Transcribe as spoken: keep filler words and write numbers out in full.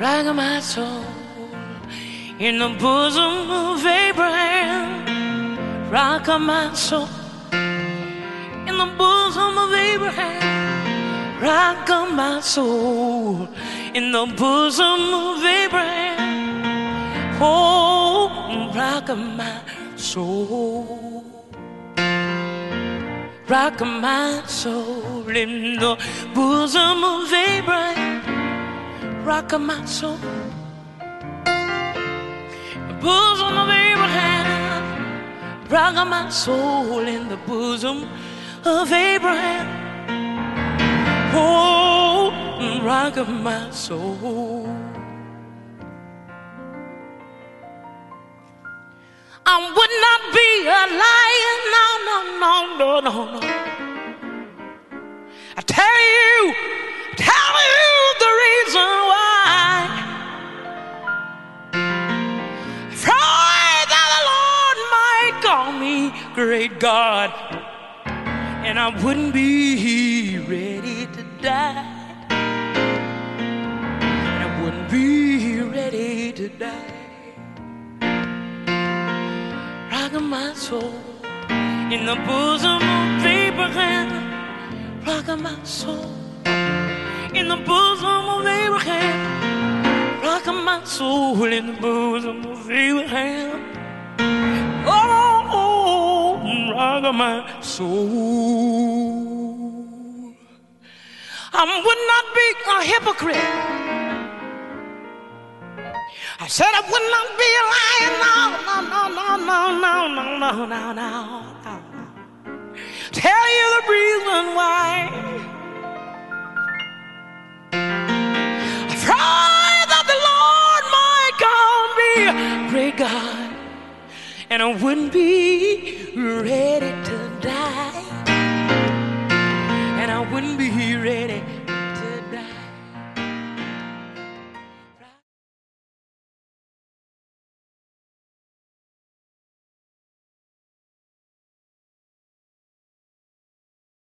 rock of my soul, in the bosom of Abraham. Rock of my soul, in the bosom of Abraham. Rock of my soul, in the bosom of Abraham. Oh, rock of my soul, rock of my soul, in the bosom of Abraham. Rock of my soul, the bosom of Abraham. Rock of my soul, in the bosom of Abraham. Oh, rock of my soul. I would not be a liar, no, no, no, no, no, no. I tell you, tell you the reason why. Afraid that the Lord might call me great God, and I wouldn't be ready to die. And I wouldn't be ready to die. Rock of my soul, in the bosom of Abraham. Rock of my soul, in the bosom of Abraham. Rock of my soul, in the bosom of Abraham. Oh, oh, rock of my soul. I would not be a hypocrite. I said I would not be a liar. No, no, no, no, no, no, no, no, no, no, no. Tell you the reason why. Afraid that the Lord might call me great God, and I wouldn't be ready to die. And I wouldn't be ready